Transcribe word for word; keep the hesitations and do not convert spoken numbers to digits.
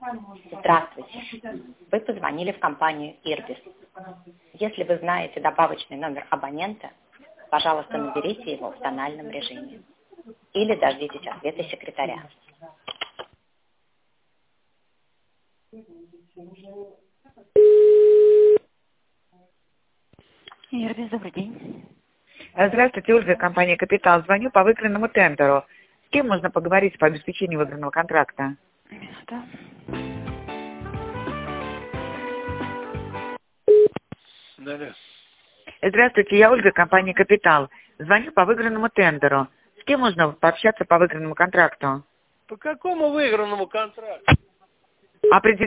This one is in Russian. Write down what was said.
Здравствуйте. Вы позвонили в компанию Ирбис. Если вы знаете добавочный номер абонента, пожалуйста, наберите его в тональном режиме. Или дождитесь ответа секретаря. Ирбис, добрый день. Здравствуйте, Ольга, компания «Капитал». Звоню по выигранному тендеру. С кем можно поговорить по обеспечению выигранного контракта? Минута. Да, да. Здравствуйте, я Ольга, компания «Капитал». Звоню по выигранному тендеру. С кем можно пообщаться по выигранному контракту? По какому выигранному контракту? Определенно.